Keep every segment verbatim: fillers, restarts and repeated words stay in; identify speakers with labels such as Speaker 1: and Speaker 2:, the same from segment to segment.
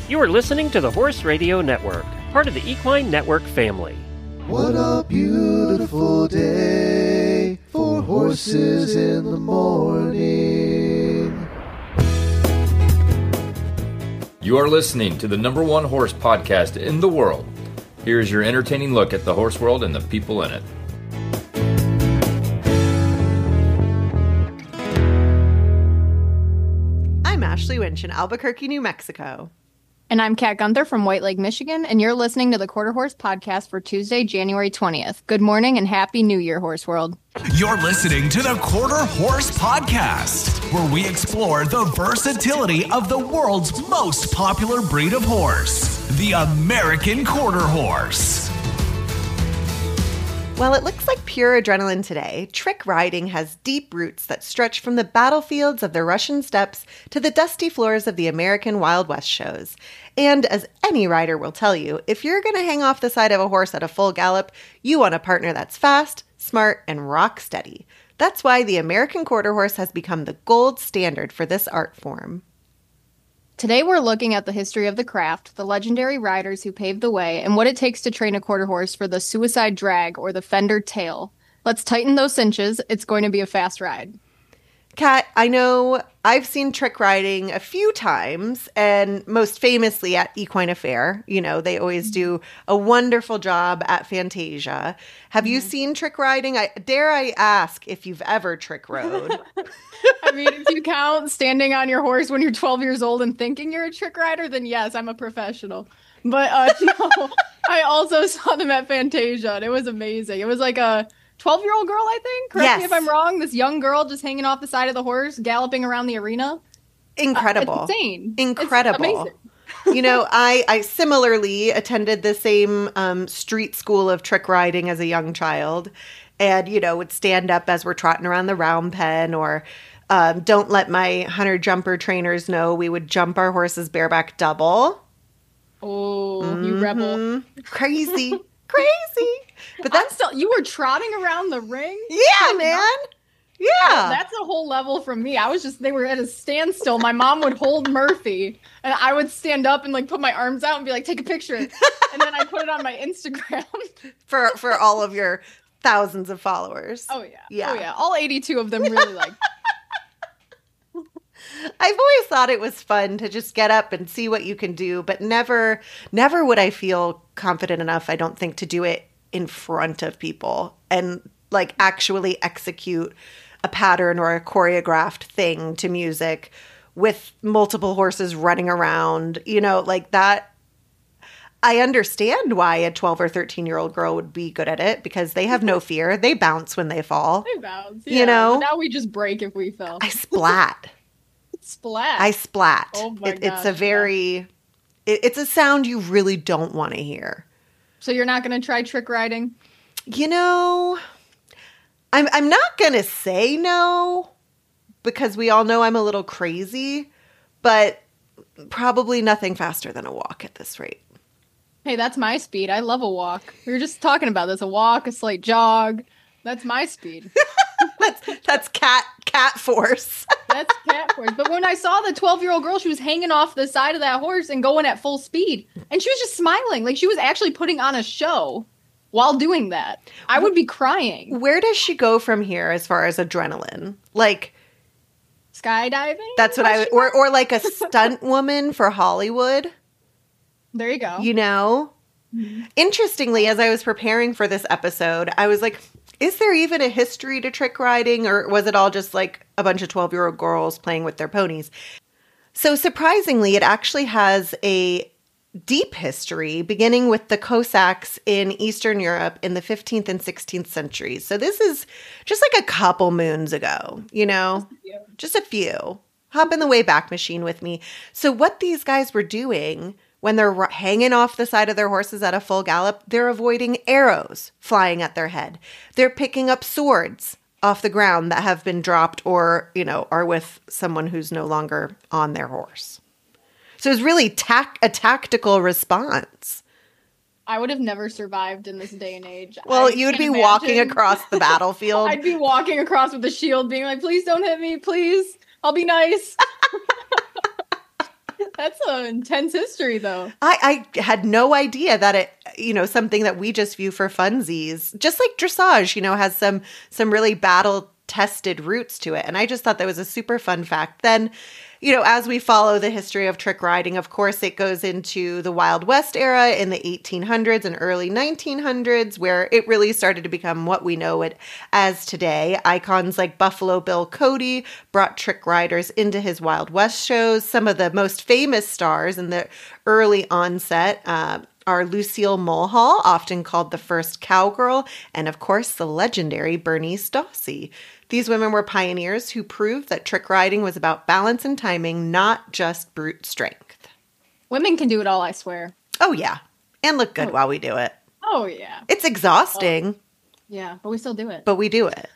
Speaker 1: You are listening to the Horse Radio Network, part of the Equine Network family.
Speaker 2: What a beautiful day for horses in the morning.
Speaker 3: You are listening to the number one horse podcast in the world. Here is your entertaining look at the horse world and the people in it.
Speaker 4: I'm Ashley Winch in Albuquerque, New Mexico.
Speaker 5: And I'm Kat Gunther from White Lake, Michigan, and you're listening to the Quarter Horse Podcast for Tuesday, January twentieth. Good morning and Happy New Year, Horse World.
Speaker 6: You're listening to the Quarter Horse Podcast, where we explore the versatility of the world's most popular breed of horse, the American Quarter Horse.
Speaker 4: Well, it looks like pure adrenaline today. Trick riding has deep roots that stretch from the battlefields of the Russian steppes to the dusty floors of the American Wild West shows. And as any rider will tell you, if you're going to hang off the side of a horse at a full gallop, you want a partner that's fast, smart, and rock steady. That's why the American Quarter Horse has become the gold standard for this art form.
Speaker 5: Today we're looking at the history of the craft, the legendary riders who paved the way, and what it takes to train a quarter horse for the suicide drag or the fender tail. Let's tighten those cinches. It's going to be a fast ride.
Speaker 4: Kat, I know I've seen trick riding a few times, and most famously at Equine Affair. You know, they always do a wonderful job at Fantasia. Have you seen trick riding? I, dare I ask if you've ever trick rode?
Speaker 5: I mean, if you count standing on your horse when you're twelve years old and thinking you're a trick rider, then yes, I'm a professional. But uh, no, I also saw them at Fantasia, and it was amazing. It was like a twelve-year-old girl, I think? Correct
Speaker 4: yes.
Speaker 5: me if I'm wrong. This young girl just hanging off the side of the horse, galloping around the arena.
Speaker 4: Incredible.
Speaker 5: Uh, it's insane.
Speaker 4: Incredible.
Speaker 5: It's amazing.
Speaker 4: You know, I, I similarly attended the same um, street school of trick riding as a young child, and, you know, would stand up as we're trotting around the round pen, or um, don't let my hunter jumper trainers know we would jump our horses bareback double.
Speaker 5: Oh,
Speaker 4: Mm-hmm.
Speaker 5: you rebel.
Speaker 4: Crazy. Crazy. But that's
Speaker 5: still, you were trotting around the ring?
Speaker 4: Yeah, man. Yeah.
Speaker 5: That's a whole level from me. I was just, they were at a standstill. My mom would hold Murphy, and I would stand up and like put my arms out and be like, take a picture. And then I put it on my Instagram.
Speaker 4: for for all of your thousands of followers.
Speaker 5: Oh, yeah.
Speaker 4: Yeah.
Speaker 5: Oh, yeah. All eighty-two of them really like.
Speaker 4: I've always thought it was fun to just get up and see what you can do, but never, never would I feel confident enough, I don't think, to do it in front of people and like actually execute a pattern or a choreographed thing to music with multiple horses running around, you know, like that. I understand why a twelve or thirteen year old girl would be good at it because they have no fear. They bounce when they fall.
Speaker 5: They bounce. Yeah,
Speaker 4: you know,
Speaker 5: but now we just break if we fell.
Speaker 4: I splat.
Speaker 5: Splat.
Speaker 4: I splat.
Speaker 5: Oh my
Speaker 4: it, It's
Speaker 5: gosh,
Speaker 4: a very,
Speaker 5: yeah.
Speaker 4: it, it's a sound you really don't want to hear.
Speaker 5: So you're not going to try trick riding?
Speaker 4: You know, I'm I'm not going to say no because we all know I'm a little crazy, but probably nothing faster than a walk at this rate.
Speaker 5: Hey, that's my speed. I love a walk. We were just talking about this. A walk, a slight jog. That's my speed.
Speaker 4: that's that's cat cat force.
Speaker 5: That's cat force. But when I saw the twelve-year-old girl, she was hanging off the side of that horse and going at full speed. And she was just smiling. Like she was actually putting on a show while doing that. I would be crying.
Speaker 4: Where does she go from here as far as adrenaline? Like
Speaker 5: skydiving?
Speaker 4: That's what I would, or or like a stunt woman for Hollywood.
Speaker 5: There you go.
Speaker 4: You know? Mm-hmm. Interestingly, as I was preparing for this episode, I was like, is there even a history to trick riding, or was it all just like a bunch of twelve-year-old girls playing with their ponies? So surprisingly, it actually has a deep history, beginning with the Cossacks in Eastern Europe in the fifteenth and sixteenth centuries. So this is just like a couple moons ago, you know? Just a few. Just a few. Hop in the Wayback Machine with me. So what these guys were doing when they're hanging off the side of their horses at a full gallop, they're avoiding arrows flying at their head. They're picking up swords off the ground that have been dropped or, you know, are with someone who's no longer on their horse. So it's really tac- a tactical response.
Speaker 5: I would have never survived in this day and age.
Speaker 4: Well,
Speaker 5: I
Speaker 4: you'd be
Speaker 5: imagine.
Speaker 4: walking across the battlefield.
Speaker 5: I'd be walking across with a shield being like, please don't hit me, please. I'll be nice. That's an intense history, though.
Speaker 4: I, I had no idea that it, you know, something that we just view for funsies, just like dressage, you know, has some some really battle tested roots to it. And I just thought that was a super fun fact. Then, you know, as we follow the history of trick riding, of course, it goes into the Wild West era in the eighteen hundreds and early nineteen hundreds, where it really started to become what we know it as today. Icons like Buffalo Bill Cody brought trick riders into his Wild West shows. Some of the most famous stars in the early onset uh, are Lucille Mulhall, often called the first cowgirl, and of course, the legendary Bernice Dawsey. These women were pioneers who proved that trick riding was about balance and timing, not just brute strength.
Speaker 5: Women can do it all, I swear.
Speaker 4: Oh, yeah. And look good
Speaker 5: oh.
Speaker 4: while we do it.
Speaker 5: Oh, yeah.
Speaker 4: It's exhausting.
Speaker 5: Oh. Yeah, but we still do it.
Speaker 4: But we do it.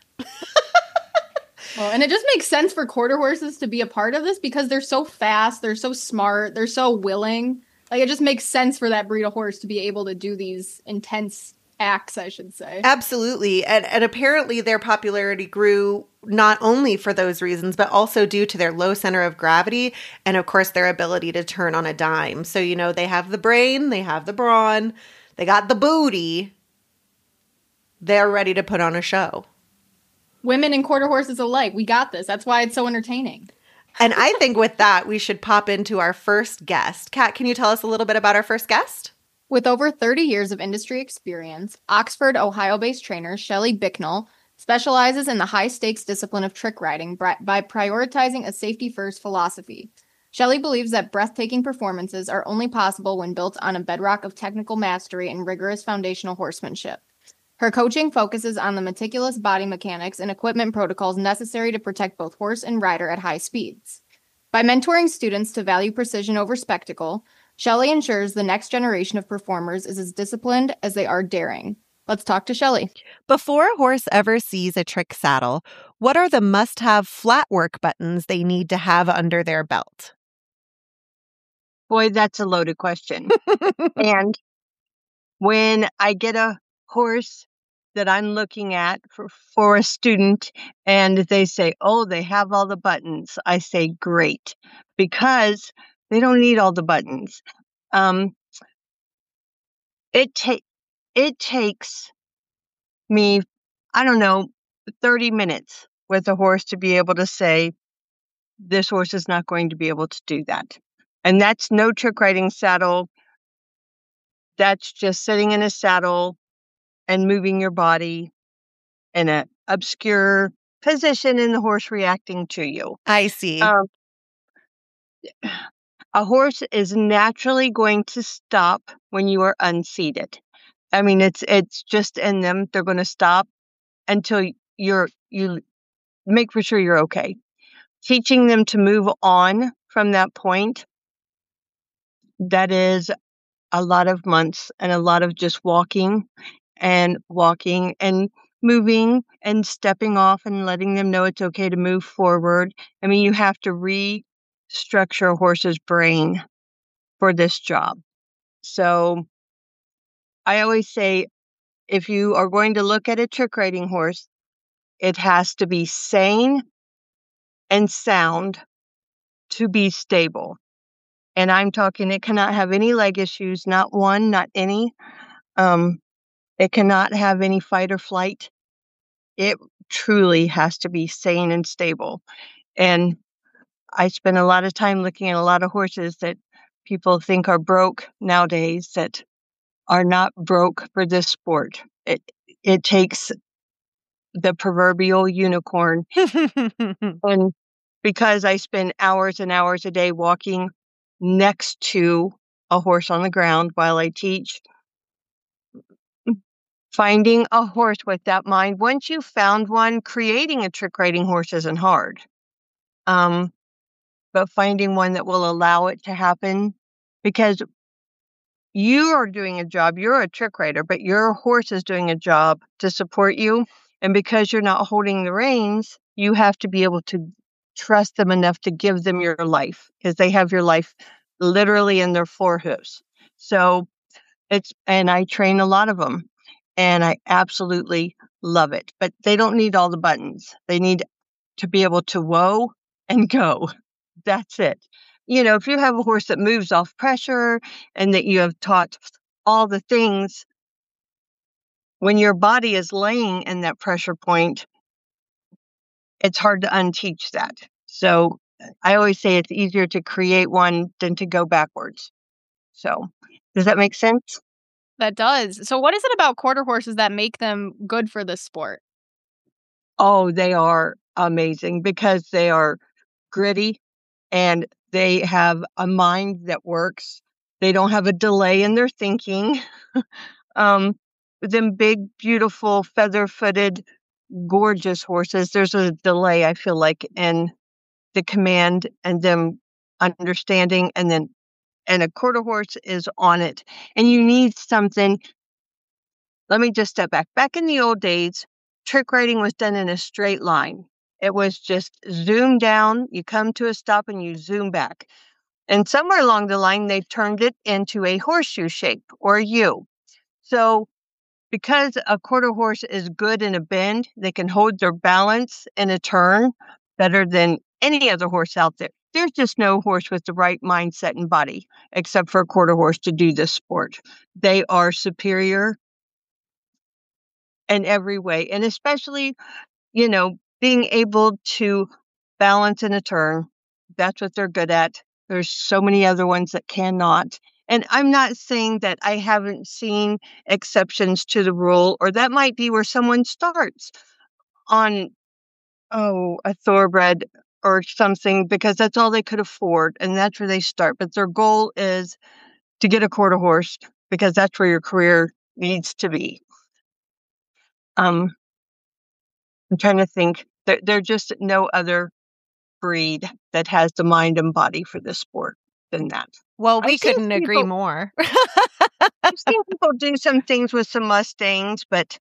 Speaker 5: Well, and it just makes sense for quarter horses to be a part of this because they're so fast, they're so smart, they're so willing. Like, it just makes sense for that breed of horse to be able to do these intense acts, I should say.
Speaker 4: Absolutely. And, and apparently their popularity grew not only for those reasons, but also due to their low center of gravity and, of course, their ability to turn on a dime. So, you know, they have the brain, they have the brawn, they got the booty. They're ready to put on a show.
Speaker 5: Women and quarter horses alike, we got this. That's why it's so entertaining.
Speaker 4: And I think with that, we should pop into our first guest. Kat, can you tell us a little bit about our first guest?
Speaker 5: With over thirty years of industry experience, Oxford, Ohio-based trainer Shelley Bicknell specializes in the high-stakes discipline of trick riding by prioritizing a safety-first philosophy. Shelley believes that breathtaking performances are only possible when built on a bedrock of technical mastery and rigorous foundational horsemanship. Her coaching focuses on the meticulous body mechanics and equipment protocols necessary to protect both horse and rider at high speeds. By mentoring students to value precision over spectacle, Shelley ensures the next generation of performers is as disciplined as they are daring. Let's talk to Shelley.
Speaker 4: Before a horse ever sees a trick saddle, what are the must-have flat work buttons they need to have under their belt?
Speaker 7: Boy, that's a loaded question. And when I get a horse that I'm looking at for, for a student and they say, oh, they have all the buttons, I say, great, because they don't need all the buttons. Um, it, ta- it takes me, I don't know, thirty minutes with a horse to be able to say, this horse is not going to be able to do that. And that's no trick riding saddle. That's just sitting in a saddle and moving your body in an obscure position and the horse reacting to you.
Speaker 4: I see.
Speaker 7: Um, a horse is naturally going to stop when you are unseated. I mean, it's it's just in them. They're going to stop until you're you make for sure you're okay. Teaching them to move on from that point, that is a lot of months and a lot of just walking and walking and moving and stepping off and letting them know it's okay to move forward. I mean, you have to restructure a horse's brain for this job. So I always say, if you are going to look at a trick riding horse, it has to be sane and sound to be stable. And I'm talking, it cannot have any leg issues, not one, not any. Um, it cannot have any fight or flight. It truly has to be sane and stable. And I spend a lot of time looking at a lot of horses that people think are broke nowadays that are not broke for this sport. It it takes the proverbial unicorn. And because I spend hours and hours a day walking next to a horse on the ground while I teach, finding a horse with that mind, once you've found one, creating a trick riding horse isn't hard. Um, but finding one that will allow it to happen, because you are doing a job, you're a trick rider, but your horse is doing a job to support you. And because you're not holding the reins, you have to be able to trust them enough to give them your life, because they have your life literally in their forehoofs. So it's, and I train a lot of them and I absolutely love it, but they don't need all the buttons. They need to be able to whoa and go. That's it. you know, if you have a horse that moves off pressure and that you have taught all the things, when your body is laying in that pressure point, it's hard to unteach that. So I always say it's easier to create one than to go backwards. So does that make sense?
Speaker 5: That does. So what is it about quarter horses that make them good for this sport?
Speaker 7: Oh, they are amazing because they are gritty and they have a mind that works. They don't have a delay in their thinking. um, them big, beautiful, feather-footed, gorgeous horses, there's a delay, I feel like, in the command and them understanding, and then and a quarter horse is on it. And you need something. Let me just step back. Back in the old days, trick riding was done in a straight line. It was just zoom down, you come to a stop and you zoom back. And somewhere along the line, they turned it into a horseshoe shape or a U. So because a quarter horse is good in a bend, they can hold their balance in a turn better than any other horse out there. There's just no horse with the right mindset and body, except for a quarter horse to do this sport. They are superior in every way, and especially, you know, being able to balance in a turn. That's what they're good at. There's so many other ones that cannot. And I'm not saying that I haven't seen exceptions to the rule, or that might be where someone starts on, oh, a thoroughbred or something, because that's all they could afford, and that's where they start. But their goal is to get a quarter horse because that's where your career needs to be. Um, I'm trying to think. There, there's just no other breed that has the mind and body for this sport than that.
Speaker 4: Well, we
Speaker 7: I've seen
Speaker 4: couldn't agree
Speaker 7: people-
Speaker 4: more.
Speaker 7: I've seen people do some things with some Mustangs, but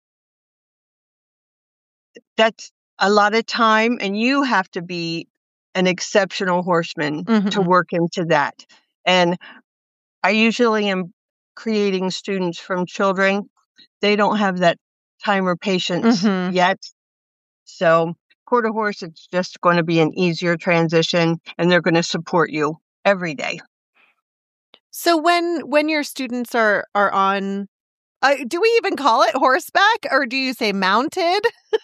Speaker 7: that's a lot of time, and you have to be an exceptional horseman to
Speaker 4: Mhm.
Speaker 7: work into that. And I usually am creating students from children. They don't have that time or patience
Speaker 4: Mhm.
Speaker 7: yet. So quarter horse, it's just going to be an easier transition, and they're going to support you every day.
Speaker 4: So when when your students are are on, uh, do we even call it horseback, or do you say mounted?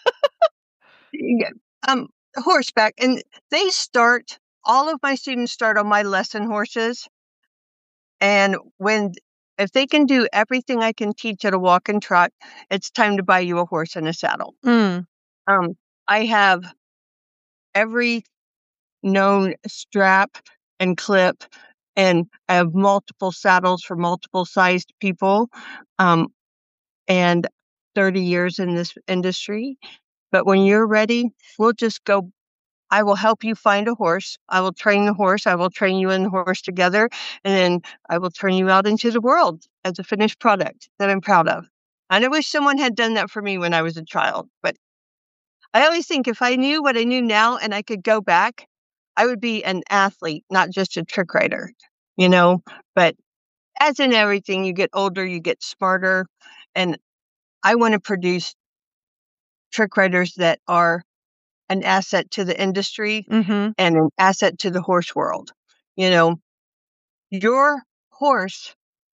Speaker 7: Yeah, um, horseback, and they start. All of my students start on my lesson horses, and when if they can do everything I can teach at a walk and trot, it's time to buy you a horse and a saddle.
Speaker 4: Mm.
Speaker 7: Um, I have every known strap and clip, and I have multiple saddles for multiple sized people, um, and thirty years in this industry. But when you're ready, we'll just go. I will help you find a horse. I will train the horse. I will train you and the horse together. And then I will turn you out into the world as a finished product that I'm proud of. And I wish someone had done that for me when I was a child. But I always think if I knew what I knew now and I could go back, I would be an athlete, not just a trick rider, you know. But as in everything, you get older, you get smarter. And I want to produce trick riders that are an asset to the industry
Speaker 4: Mm-hmm.
Speaker 7: and an asset to the horse world. You know, your horse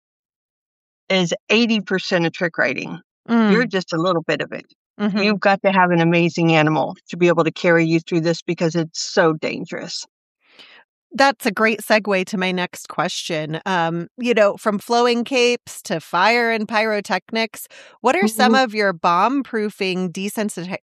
Speaker 7: is eighty percent of trick riding. You're just a little bit of it.
Speaker 4: Mm-hmm.
Speaker 7: You've got to have an amazing animal to be able to carry you through this because it's so dangerous.
Speaker 4: That's a great segue to my next question. Um, you know, from flowing capes to fire and pyrotechnics, what are some
Speaker 7: Mhm.
Speaker 4: of your bomb-proofing desensiti-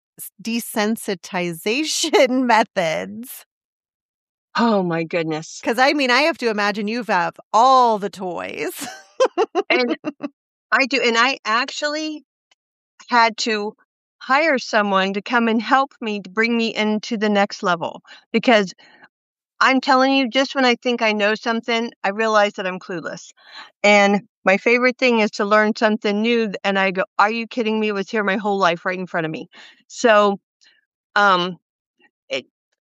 Speaker 4: desensitization methods?
Speaker 7: Oh my goodness.
Speaker 4: Because I mean, I have to imagine you have all the toys.
Speaker 7: And I do. And I actually had to hire someone to come and help me to bring me into the next level because I'm telling you, just when I think I know something, I realize that I'm clueless. And my favorite thing is to learn something new. And I go, are you kidding me? It was here my whole life right in front of me. So, um, it,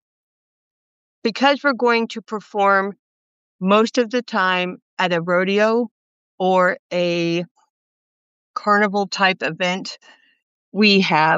Speaker 7: because we're going to perform most of the time at a rodeo or a carnival type event, we have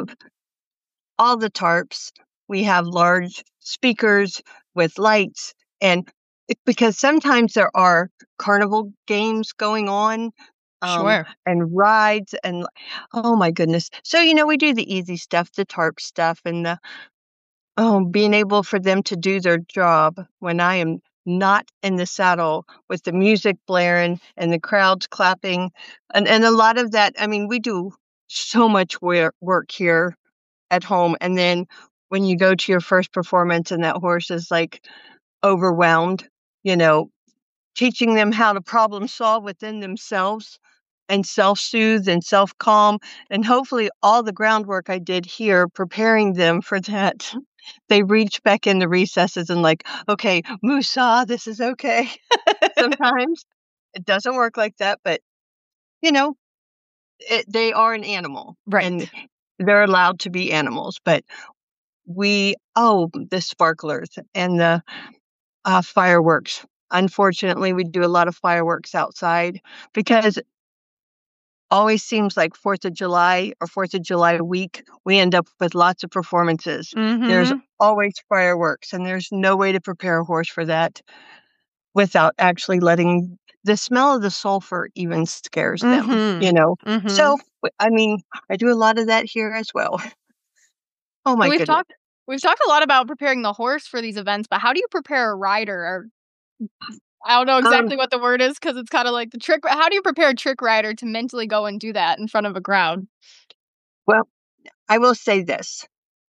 Speaker 7: all the tarps. We have large speakers with lights, and It- because sometimes there are carnival games going on. Um,
Speaker 5: Sure.
Speaker 7: and rides and oh my goodness. So, you know, we do the easy stuff, the tarp stuff and the oh, being able for them to do their job when I am not in the saddle with the music blaring and the crowds clapping. And and a lot of that, I mean, we do so much wor- work here at home. And then when you go to your first performance and that horse is like overwhelmed, you know, teaching them how to problem solve within themselves and self-soothe and self-calm. And hopefully all the groundwork I did here, preparing them for that, they reach back in the recesses and like, okay, Musa, this is okay. Sometimes it doesn't work like that, but you know, it, they are an animal.
Speaker 5: Right.
Speaker 7: And they're allowed to be animals. But we, oh, the sparklers and the uh, fireworks. Unfortunately, we do a lot of fireworks outside because always seems like fourth of July or fourth of July week, we end up with lots of performances. There's
Speaker 5: Mhm.
Speaker 7: always fireworks, and there's no way to prepare a horse for that without actually letting the smell of the sulfur even scares them,
Speaker 4: Mhm.
Speaker 7: you know?
Speaker 4: Mhm.
Speaker 7: So, w- I mean, I do a lot of that here as well. Oh my
Speaker 5: we've
Speaker 7: goodness.
Speaker 5: talked we've talked a lot about preparing the horse for these events, but how do you prepare a rider? Or I don't know
Speaker 7: Um,
Speaker 5: exactly what the word is because it's kind of like the trick. How do you prepare a trick rider to mentally go and do that in front of a crowd?
Speaker 7: well, I will say this.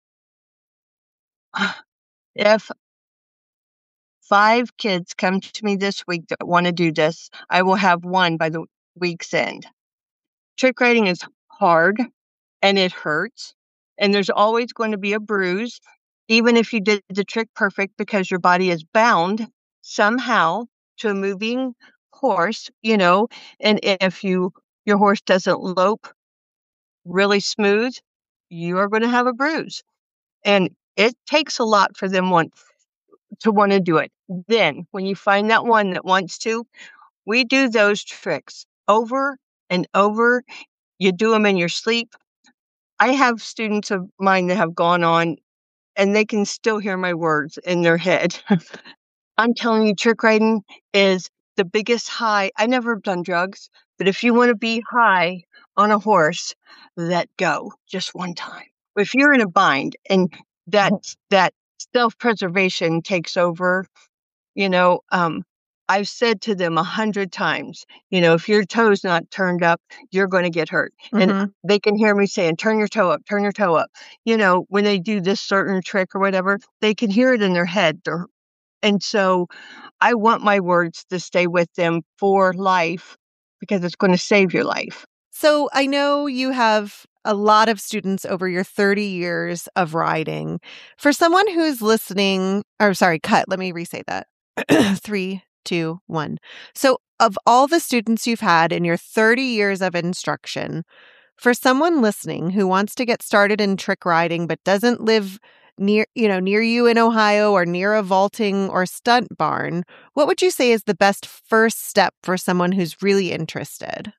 Speaker 7: If five kids come to me this week that want to do this, I will have one by the week's end. Trick riding is hard and it hurts, and there's always going to be a bruise, even if you did the trick perfect, because your body is bound somehow to a moving horse, you know, and if you your horse doesn't lope really smooth, you are going to have a bruise. And it takes a lot for them want, to want to do it. Then, when you find that one that wants to, we do those tricks over and over. You do them in your sleep. I have students of mine that have gone on and they can still hear my words in their head. I'm telling you, trick riding is the biggest high. I never have done drugs, but if you want to be high on a horse, let go just one time. If you're in a bind and that that self-preservation takes over, you know, um, I've said to them a hundred times, you know, if your toe's not turned up, you're going to get hurt. And
Speaker 4: Mhm.
Speaker 7: they can hear me saying, turn your toe up, turn your toe up. You know, when they do this certain trick or whatever, they can hear it in their head. They're, and so I want my words to stay with them for life because it's going to save your life.
Speaker 4: So I know you have a lot of students over your thirty years of riding. For someone who's listening, or sorry, cut, let me re-say that. Three, two, one. So of all the students you've had in your thirty years of instruction, for someone listening who wants to get started in trick riding but doesn't live near, you know, near you in Ohio or near a vaulting or stunt barn, what would you say is the best first step for someone who's really interested?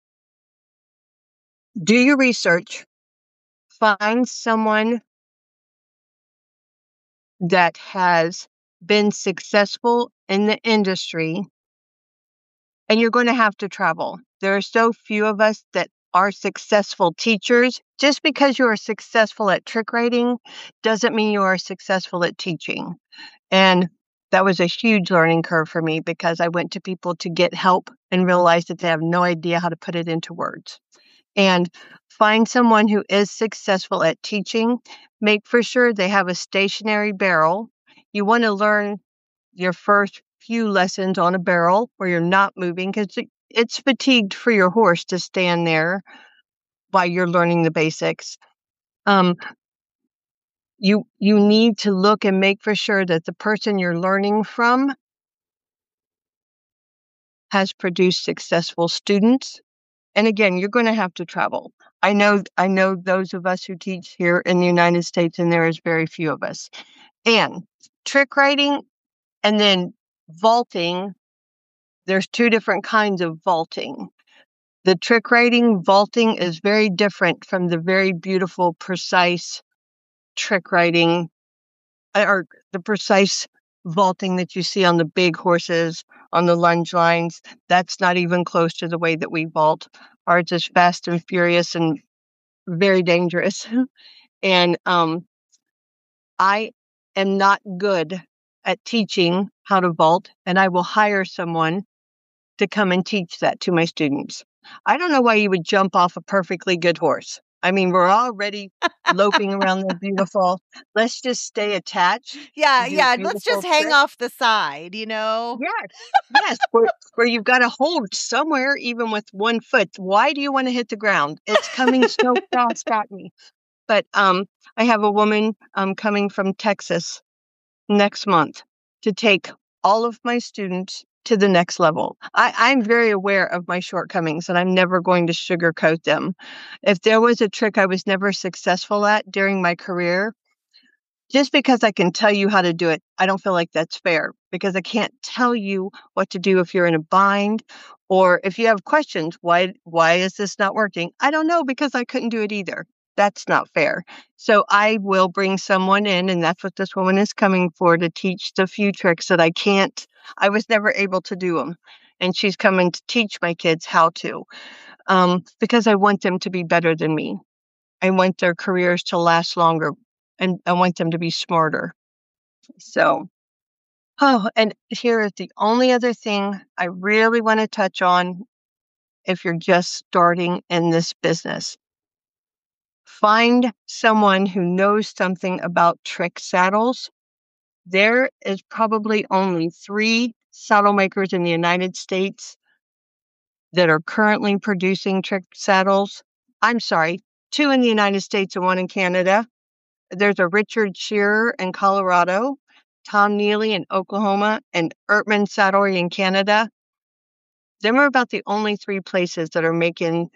Speaker 7: Do your research. Find someone that has been successful in the industry, and you're going to have to travel. There are so few of us that are successful teachers. Just because you are successful at trick riding doesn't mean you are successful at teaching. And that was a huge learning curve for me because I went to people to get help and realized that they have no idea how to put it into words. And find someone who is successful at teaching. Make for sure they have a stationary barrel. You want to learn your first few lessons on a barrel where you're not moving because it, it's fatigued for your horse to stand there while you're learning the basics. Um, you you need to look and make for sure that the person you're learning from has produced successful students. And again, you're going to have to travel. I know I know those of us who teach here in the United States, and there is very few of us. And trick riding and then vaulting, there's two different kinds of vaulting. The trick riding vaulting is very different from the very beautiful, precise trick riding or the precise vaulting that you see on the big horses on the lunge lines. That's not even close to the way that we vault. Ours is fast and furious and very dangerous. And um, I am not good at teaching how to vault, and I will hire someone to come and teach that to my students. I don't know why you would jump off a perfectly good horse. I mean, we're already loping around the beautiful. Let's just stay attached.
Speaker 4: Yeah,
Speaker 7: and do
Speaker 4: yeah. Let's
Speaker 7: beautiful
Speaker 4: just hang
Speaker 7: tricks.
Speaker 4: off the side, you know?
Speaker 7: Yes, yes, where, where you've got to hold somewhere, even with one foot. Why do you want to hit the ground? It's coming so fast at me. But um, I have a woman um, coming from Texas next month to take all of my students to the next level. I, I'm very aware of my shortcomings, and I'm never going to sugarcoat them. If there was a trick I was never successful at during my career, just because I can tell you how to do it, I don't feel like that's fair, because I can't tell you what to do if you're in a bind, or if you have questions, why why is this not working? I don't know, because I couldn't do it either. That's not fair. So I will bring someone in, and that's what this woman is coming for, to teach the few tricks that I can't, I was never able to do them. And she's coming to teach my kids how to, um, because I want them to be better than me. I want their careers to last longer, and I want them to be smarter. So, oh, and here is the only other thing I really want to touch on if you're just starting in this business. Find someone who knows something about trick saddles. There is probably only three saddle makers in the United States that are currently producing trick saddles. I'm sorry, two in the United States and one in Canada. There's a Richard Shearer in Colorado, Tom Neely in Oklahoma, and Ertman Saddlery in Canada. Them are about the only three places that are making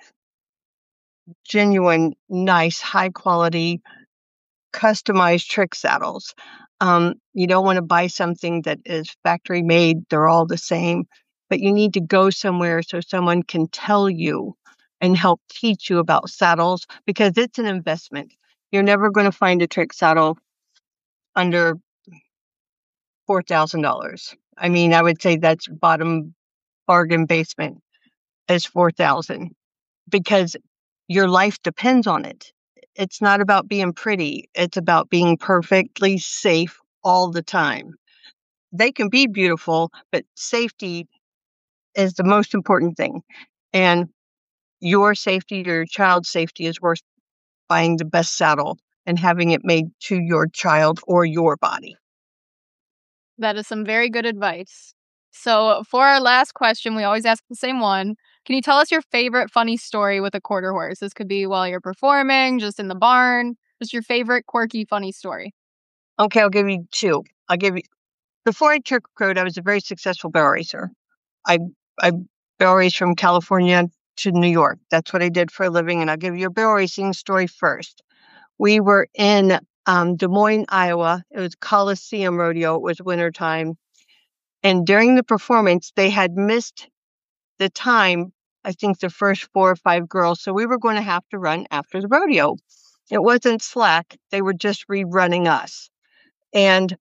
Speaker 7: genuine, nice, high quality, customized trick saddles. Um, you don't want to buy something that is factory made. They're all the same, but you need to go somewhere so someone can tell you and help teach you about saddles, because it's an investment. You're never going to find a trick saddle under four thousand dollars. I mean, I would say that's bottom bargain basement is four thousand dollars, because your life depends on it. It's not about being pretty. It's about being perfectly safe all the time. They can be beautiful, but safety is the most important thing. And your safety, your child's safety, is worth buying the best saddle and having it made to your child or your body.
Speaker 5: That is some very good advice. So for our last question, we always ask the same one. Can you tell us your favorite funny story with a quarter horse? This could be while you're performing, just in the barn, just your favorite quirky, funny story.
Speaker 7: Okay, I'll give you two. I'll give you, before I trick rode, I was a very successful barrel racer. I, I barrel raced from California to New York. That's what I did for a living. And I'll give you a barrel racing story first. We were in um, Des Moines, Iowa. It was Coliseum Rodeo. It was wintertime. And during the performance, they had missed the time, I think the first four or five girls. So we were going to have to run after the rodeo. It wasn't slack. They were just rerunning us. And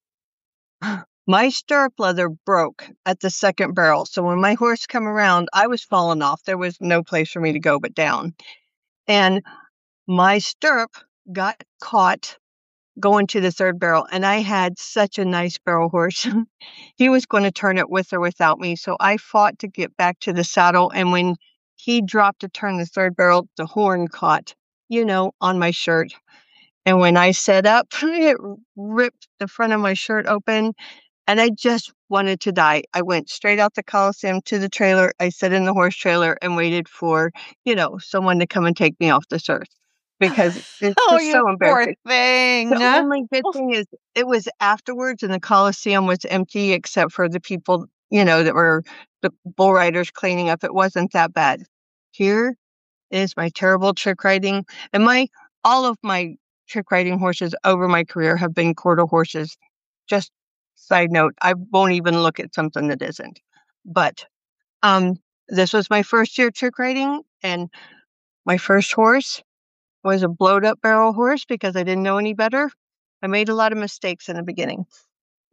Speaker 7: my stirrup leather broke at the second barrel. So when my horse come around, I was falling off. There was no place for me to go but down. And my stirrup got caught going to the third barrel, and I had such a nice barrel horse. He was going to turn it with or without me, so I fought to get back to the saddle, and when he dropped to turn the third barrel, the horn caught, you know, on my shirt. And when I set up, it ripped the front of my shirt open, and I just wanted to die. I went straight out the Coliseum to the trailer. I sat in the horse trailer and waited for, you know, someone to come and take me off this earth, because it's
Speaker 4: Oh,
Speaker 7: just
Speaker 4: you
Speaker 7: so
Speaker 4: poor
Speaker 7: embarrassing.
Speaker 4: thing.
Speaker 7: The only good thing is it was afterwards, and the Coliseum was empty except for the people, you know, that were the bull riders cleaning up. It wasn't that bad. Here is my terrible trick riding, and my all of my trick riding horses over my career have been quarter horses. Just side note, I won't even look at something that isn't. But um, this was my first year trick riding, and my first horse was a blowed up barrel horse because I didn't know any better. I made a lot of mistakes in the beginning.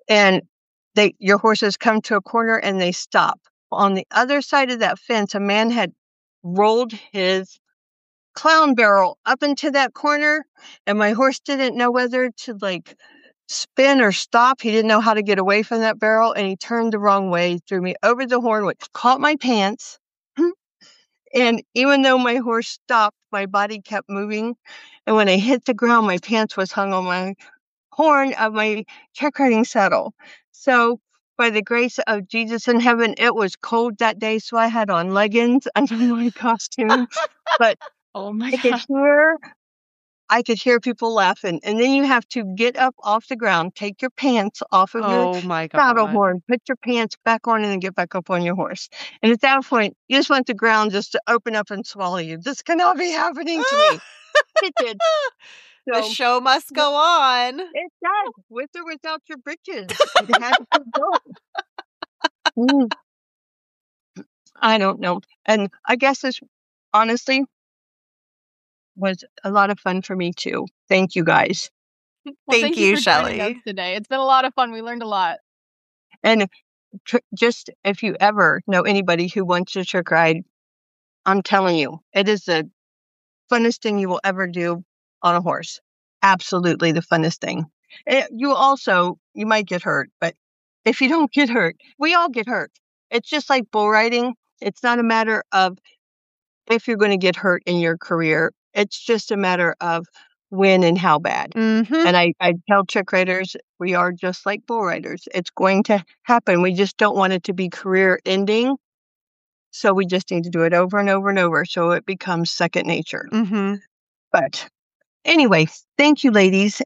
Speaker 7: and they your horses come to a corner and they stop. On the other side of that fence, a man had rolled his clown barrel up into that corner, and my horse didn't know whether to like spin or stop. He didn't know how to get away from that barrel, and he turned the wrong way, threw me over the horn, which caught my pants. And even though my horse stopped, my body kept moving. And when I hit the ground, my pants was hung on my horn of my trick riding saddle. So by the grace of Jesus in heaven, it was cold that day, so I had on leggings under my costume. But
Speaker 5: Oh my
Speaker 7: I could
Speaker 5: god.
Speaker 7: hear, I could hear people laughing. And then you have to get up off the ground, take your pants off of your
Speaker 4: Oh my
Speaker 7: saddle
Speaker 4: god.
Speaker 7: horn, put your pants back on, and then get back up on your horse. And at that point, you just want the ground just to open up and swallow you. This cannot be happening to me. It did.
Speaker 4: The
Speaker 7: So
Speaker 4: show must go on.
Speaker 7: it does, with or without your britches. It had to keep going. Mm, I don't know. And I guess this, honestly, was a lot of fun for me too. Thank you guys.
Speaker 5: Well,
Speaker 4: Thank
Speaker 5: thank
Speaker 4: you,
Speaker 5: you for joining us
Speaker 4: Shelley.
Speaker 5: today. It's been a lot of fun. We learned a lot.
Speaker 7: And tr- just if you ever know anybody who wants to trick ride, I'm telling you, it is the funnest thing you will ever do on a horse. Absolutely the funnest thing. Eh, you also, you might get hurt, but if you don't get hurt, we all get hurt. It's just like bull riding. It's not a matter of if you're going to get hurt in your career. It's just a matter of when and how bad.
Speaker 4: Mm-hmm.
Speaker 7: And I, I tell trick riders, we are just like bull riders. It's going to happen. We just don't want it to be career ending. So we just need to do it over and over and over so it becomes second nature.
Speaker 4: Mm-hmm.
Speaker 7: But anyway, thank you, ladies.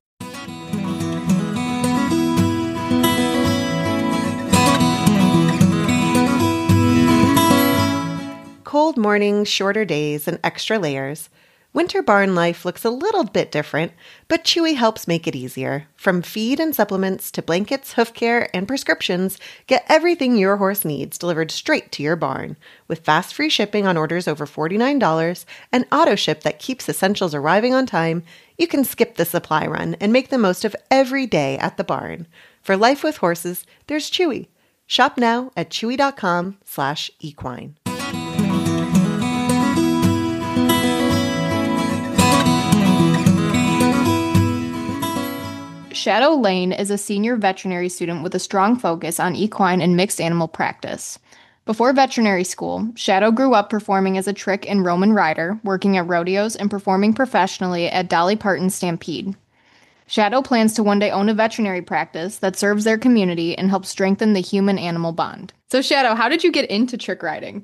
Speaker 4: Cold mornings, shorter days, and extra layers. Winter barn life looks a little bit different, but Chewy helps make it easier. From feed and supplements to blankets, hoof care, and prescriptions, get everything your horse needs delivered straight to your barn. With fast free shipping on orders over forty-nine dollars and auto ship that keeps essentials arriving on time, you can skip the supply run and make the most of every day at the barn. For life with horses, there's Chewy. Shop now at chewy.com slash equine.
Speaker 5: Shadow Lane is a senior veterinary student with a strong focus on equine and mixed animal practice. Before veterinary school, Shadow grew up performing as a trick and Roman rider, working at rodeos and performing professionally at Dolly Parton's Stampede. Shadow plans to one day own a veterinary practice that serves their community and helps strengthen the human-animal bond. So Shadow, how did you get into trick riding?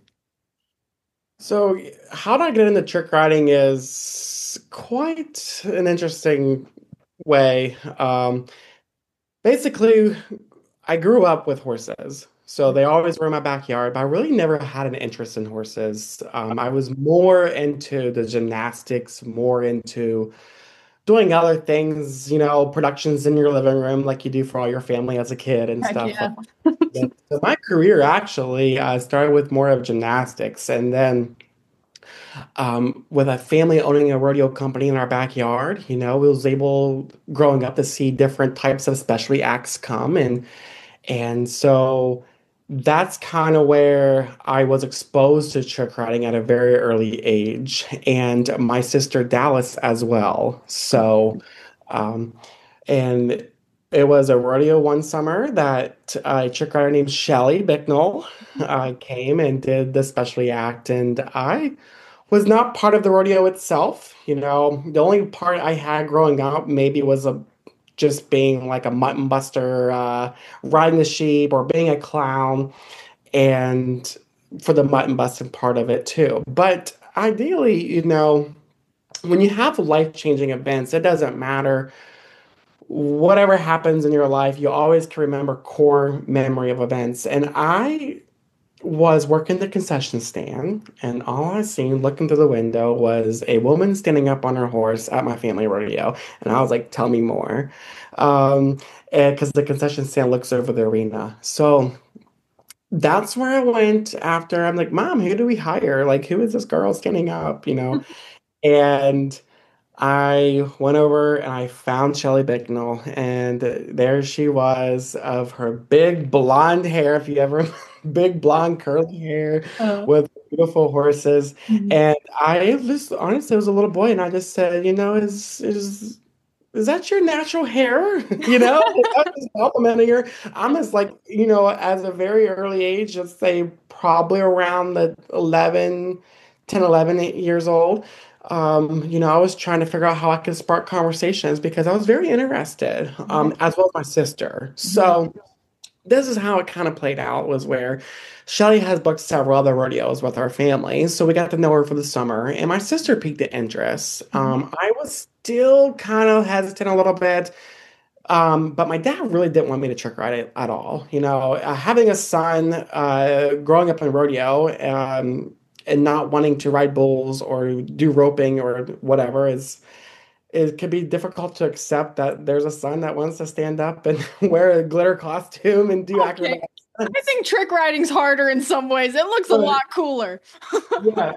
Speaker 8: So, how did I get into trick riding is quite an interesting way. Um, basically, I grew up with horses, so they always were in my backyard, but I really never had an interest in horses. Um, I was more into the gymnastics, more into doing other things, you know, productions in your living room like you do for all your family as a kid and
Speaker 5: Heck
Speaker 8: stuff.
Speaker 5: yeah.
Speaker 8: Yeah. So my career actually uh, started with more of gymnastics, and then um, with a family owning a rodeo company in our backyard, you know, we was able growing up to see different types of specialty acts come, and and so that's kind of where I was exposed to trick riding at a very early age, and my sister Dallas as well. So, um, and it was a rodeo one summer that a trick rider named Shelly Bicknell uh, came and did the specialty act, and I was not part of the rodeo itself. You know, the only part I had growing up maybe was a just being like a mutton buster, uh, riding the sheep, or being a clown, and for the mutton busting part of it too. But ideally, you know, when you have life-changing events, it doesn't matter whatever happens in your life, you always can remember core memory of events. And I was working the concession stand, and all I seen looking through the window was a woman standing up on her horse at my family rodeo. And I was like, tell me more. Um, because the concession stand looks over the arena. So that's where I went after. I'm like, Mom, who do we hire? Like, who is this girl standing up? You know? And I went over and I found Shelley Bicknell, and there she was of her big blonde hair, if you ever, big blonde curly hair
Speaker 5: Uh,
Speaker 8: with beautiful horses.
Speaker 5: mhm.
Speaker 8: And I just honestly was a little boy, and I just said, you know, is is is that your natural hair? You know, I was just complimenting her. I'm just like, you know, at a very early age, let's say probably around the eleven, ten, eleven years old. Um, you know, I was trying to figure out how I could spark conversations because I was very interested,
Speaker 5: Yeah.
Speaker 8: um, as well as my sister.
Speaker 5: Mhm.
Speaker 8: So this is how it kind of played out was where Shelly has booked several other rodeos with our family. So we got to know her for the summer, and my sister piqued the interest.
Speaker 5: Mhm.
Speaker 8: Um, I was still kind of hesitant a little bit. Um, but my dad really didn't want me to trick ride it at all. You know, uh, having a son, uh, growing up in rodeo, um, and not wanting to ride bulls or do roping or whatever is it could be difficult to accept that there's a son that wants to stand up and wear a glitter costume and do
Speaker 5: Okay.
Speaker 8: acrobatic
Speaker 5: I
Speaker 8: stunts.
Speaker 5: think trick riding's harder in some ways. It looks a
Speaker 8: But
Speaker 5: lot cooler.
Speaker 8: yeah.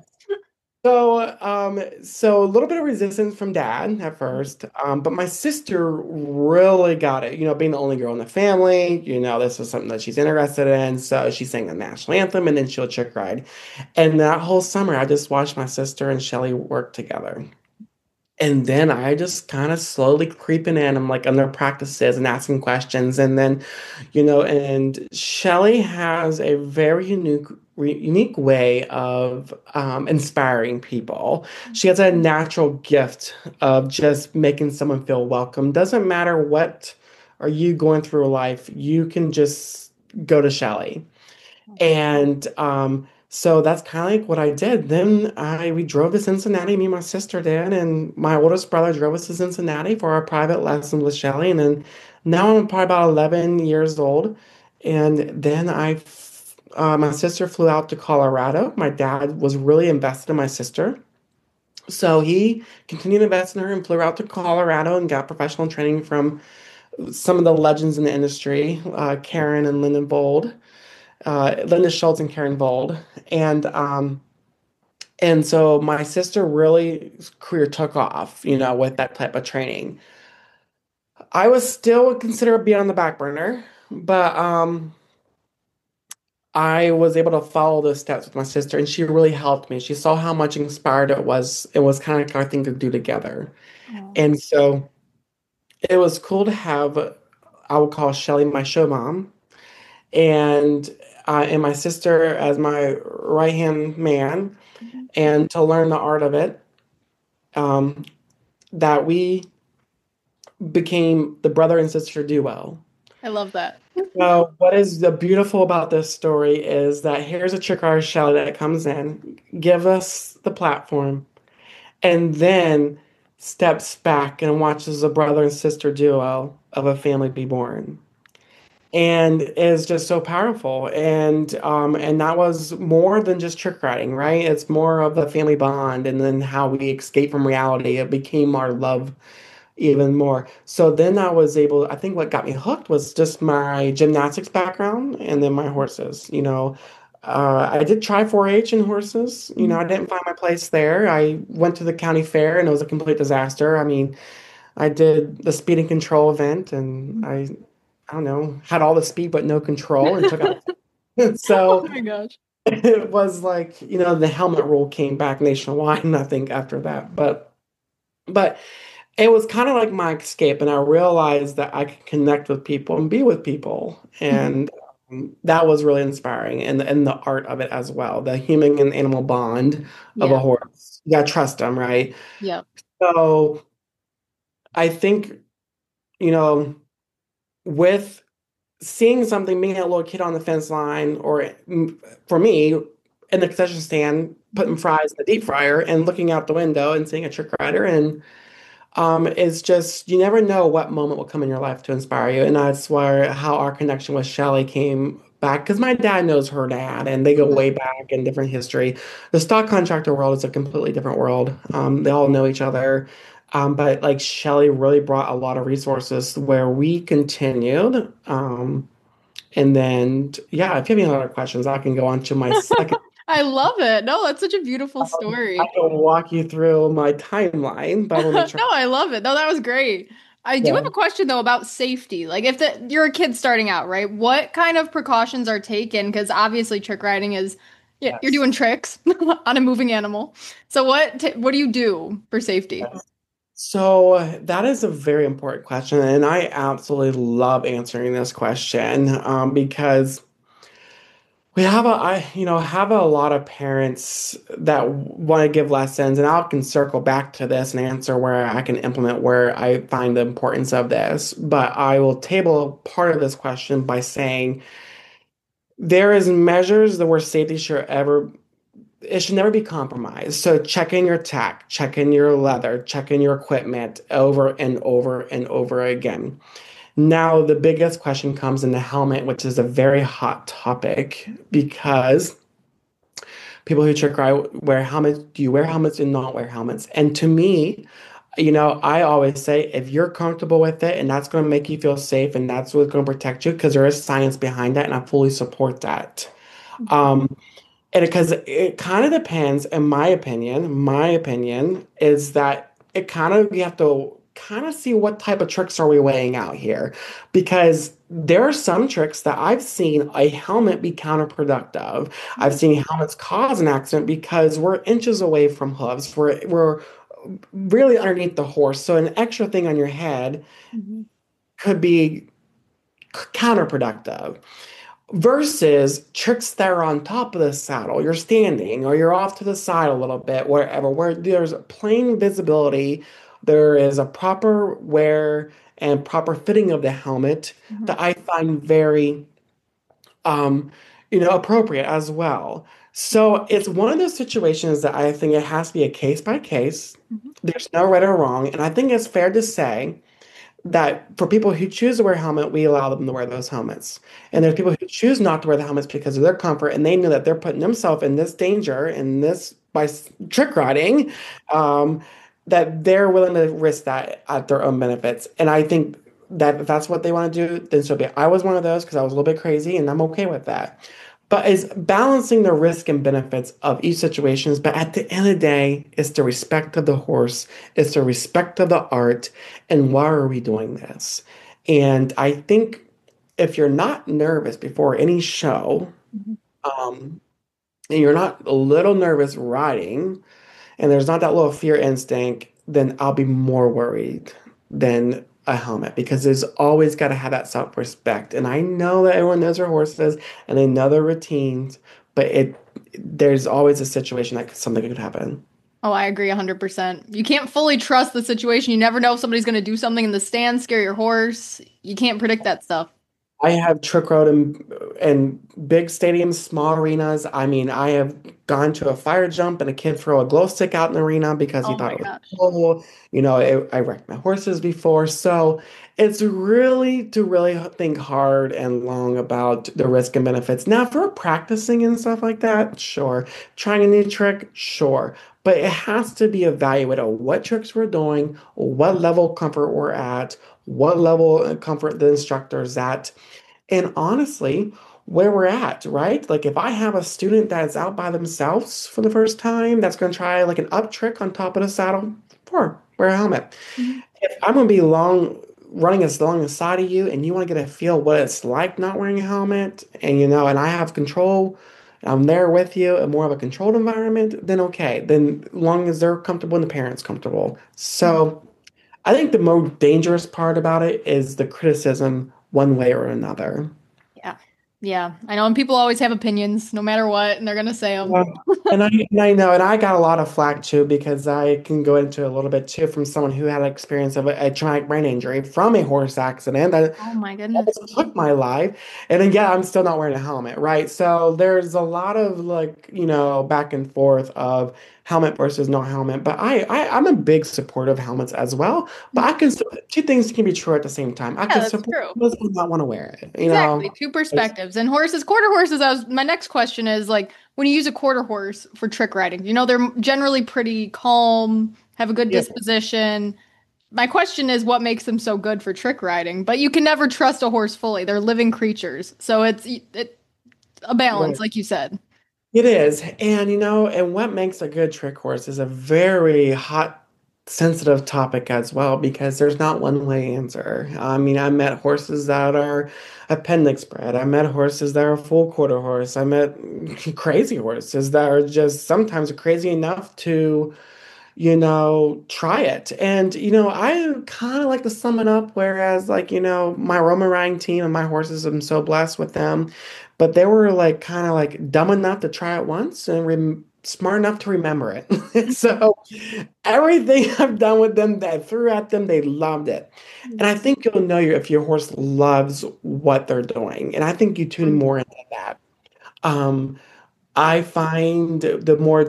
Speaker 8: So, um, so a little bit of resistance from dad at first, um, but my sister really got it. You know, being the only girl in the family, you know, this is something that she's interested in. So she sang the national anthem, and then she'll chick ride. And that whole summer, I just watched my sister and Shelly work together. And then I just kind of slowly creeping in. I'm like on their practices and asking questions. And then, you know, and Shelley has a very unique, re- unique way of um, inspiring people. She has a natural gift of just making someone feel welcome. Doesn't matter what are you going through in life, you can just go to Shelley. And um, so that's kind of like what I did. Then I we drove to Cincinnati, me and my sister did, and my oldest brother drove us to Cincinnati for our private lessons with Shelley. And then now I'm probably about eleven years old. And then I, f- uh, my sister flew out to Colorado. My dad was really invested in my sister. So he continued to invest in her and flew out to Colorado and got professional training from some of the legends in the industry, uh, Karen and Lyndon Bold, uh, Linda Schultz and Karen Vold. And um, and so my sister really career took off, you know, with that type of training. I was still considered being on the back burner, but um, I was able to follow those steps with my sister, and she really helped me. She saw how much inspired it was. It was kind of our thing to do together,
Speaker 5: Oh.
Speaker 8: and so it was cool to have. I would call Shelly my show mom, and uh, and my sister as my right hand man, and to learn the art of it. Um, that we became the brother and sister duo.
Speaker 5: I love that.
Speaker 8: So what is the beautiful about this story is that here's a trick artist Shelley that comes in, give us the platform, and then steps back and watches a brother and sister duo of a family be born. And is just so powerful. And um and that was more than just trick riding, right? It's more of the family bond and then how we escape from reality. It became our love even more. So then I was able, I think what got me hooked was just my gymnastics background and then my horses. You know, uh, I did try four H in horses. You know, I didn't find my place there. I went to the county fair and it was a complete disaster. I mean, I did the speed and control event and I, I don't know, had all the speed but no control and took out.
Speaker 5: Oh
Speaker 8: So
Speaker 5: my gosh.
Speaker 8: it was like, you know, the helmet rule came back nationwide, I think, after that. But, but it was kind of like my escape, and I realized that I could connect with people and be with people, and um, that was really inspiring. And and the art of it as well, the human and animal bond of a
Speaker 5: Yeah.
Speaker 8: horse. You gotta trust them, right?
Speaker 5: Yeah.
Speaker 8: So I think you know, with seeing something, being a little kid on the fence line, or mm, for me in the concession stand, putting fries in the deep fryer and looking out the window and seeing a trick rider and um, it's just you never know what moment will come in your life to inspire you, and that's where how our connection with Shelly came back because my dad knows her dad, and they go way back in different history. The stock contractor world is a completely different world. Um, they all know each other, um, but like Shelly really brought a lot of resources where we continued. Um, and then yeah, if you have any other questions, I can go on to my second.
Speaker 5: I love it. No, that's such a beautiful story.
Speaker 8: I can walk you through my timeline, but I will make sure.
Speaker 5: No, I love it. No, that was great. I do
Speaker 8: Yeah.
Speaker 5: have a question though about safety. Like if the, you're a kid starting out, right? What kind of precautions are taken? Because obviously trick riding is yeah,
Speaker 8: Yes.
Speaker 5: you're doing tricks on a moving animal. So what t- what do you do for safety?
Speaker 8: So that is a very important question, and I absolutely love answering this question um, because we have a, I, you know, have a lot of parents that want to give lessons, and I can circle back to this and answer where I can implement where I find the importance of this. But I will table part of this question by saying there is measures that where safety should ever it should never be compromised. So check in your tack, check in your leather, check in your equipment over and over and over again. Now, the biggest question comes in the helmet, which is a very hot topic because people who trick ride wear helmets. Do you wear helmets and not wear helmets? And to me, you know, I always say if you're comfortable with it and that's going to make you feel safe and that's what's going to protect you, because there is science behind that, and I fully support that. Um, and because it, it kind of depends, in my opinion, my opinion is that it kind of, you have to kind of see what type of tricks are we weighing out here. Because there are some tricks that I've seen a helmet be counterproductive. I've seen helmets cause an accident because we're inches away from hooves. We're, we're really underneath the horse. So an extra thing on your head
Speaker 5: Mm-hmm.
Speaker 8: could be c- counterproductive versus tricks that are on top of the saddle. You're standing or you're off to the side a little bit, wherever, where there's plain visibility, there is a proper wear and proper fitting of the helmet
Speaker 5: Mhm.
Speaker 8: that I find very, um, you know, appropriate as well. So it's one of those situations that I think it has to be a case by case.
Speaker 5: Mhm.
Speaker 8: There's no right or wrong. And I think it's fair to say that for people who choose to wear a helmet, we allow them to wear those helmets. And there's people who choose not to wear the helmets because of their comfort, and they know that they're putting themselves in this danger, in this by s- trick riding, um, that they're willing to risk that at their own benefits. And I think that if that's what they want to do, then so be it. I was one of those because I was a little bit crazy, and I'm okay with that. But is balancing the risk and benefits of each situation. But at the end of the day, it's the respect of the horse, it's the respect of the art, and why are we doing this? And I think if you're not nervous before any show,
Speaker 5: Mhm.
Speaker 8: um, and you're not a little nervous riding, and there's not that little fear instinct, then I'll be more worried than a helmet because there's always got to have that self-respect. And I know that everyone knows their horses and they know their routines, but it there's always a situation that something could happen.
Speaker 5: Oh, I agree one hundred percent. You can't fully trust the situation. You never know if somebody's going to do something in the stand, scare your horse. You can't predict that stuff.
Speaker 8: I have trick rode in, in big stadiums, small arenas. I mean, I have gone to a fire jump and a kid throw a glow stick out in the arena because he
Speaker 5: Oh
Speaker 8: thought
Speaker 5: my
Speaker 8: it was
Speaker 5: gosh.
Speaker 8: cool. You know, it, I wrecked my horses before. So it's really to really think hard and long about the risk and benefits. Now, if we're practicing and stuff like that, sure. Trying a new trick, sure. But it has to be evaluated on what tricks we're doing, what level of comfort we're at, what level of comfort the instructor is at, and honestly, where we're at, right? Like if I have a student that's out by themselves for the first time, that's going to try like an up trick on top of the saddle, sure, wear a helmet.
Speaker 5: Mhm.
Speaker 8: If I'm going to be long running as along the side of you and you want to get a feel what it's like not wearing a helmet, and you know, and I have control, I'm there with you in more of a controlled environment, then okay, then long as they're comfortable and the parents comfortable. So I think the more dangerous part about it is the criticism one way or another.
Speaker 5: Yeah. Yeah. I know. And people always have opinions no matter what, and they're going to say them.
Speaker 8: Yeah. And I, and I know, and I got a lot of flack too because I can go into a little bit too from someone who had an experience of a, a traumatic brain injury from a horse accident that
Speaker 5: Oh my goodness.
Speaker 8: almost took my life. And then, yeah, I'm still not wearing a helmet, right? So there's a lot of like, you know, back and forth of helmet versus no helmet. But I, I I'm a big supporter of helmets as well. But I can two things can be true at the same time. I
Speaker 5: Yeah,
Speaker 8: can
Speaker 5: that's
Speaker 8: support
Speaker 5: true.
Speaker 8: those who not want to wear it. You
Speaker 5: Exactly.
Speaker 8: know,
Speaker 5: Two perspectives. And horses, quarter horses, I was my next question is like when you use a quarter horse for trick riding, you know, they're generally pretty calm, have a good
Speaker 8: Yeah.
Speaker 5: disposition. My question is what makes them so good for trick riding? But you can never trust a horse fully. They're living creatures. So it's it, a balance,
Speaker 8: Right.
Speaker 5: like you said.
Speaker 8: It is. And you know, and what makes a good trick horse is a very hot, sensitive topic as well, because there's not one way answer. I mean, I met horses that are appendix bred. I met horses that are full quarter horse. I met crazy horses that are just sometimes crazy enough to you know, try it. And, you know, I kind of like to sum it up, whereas, like, you know, my Roman riding team and my horses, I'm so blessed with them, but they were like kind of like dumb enough to try it once and rem smart enough to remember it. So everything I've done with them that I threw at them, they loved it. And I think you'll know your, if your horse loves what they're doing. And I think you tune more into that. Um, I find the more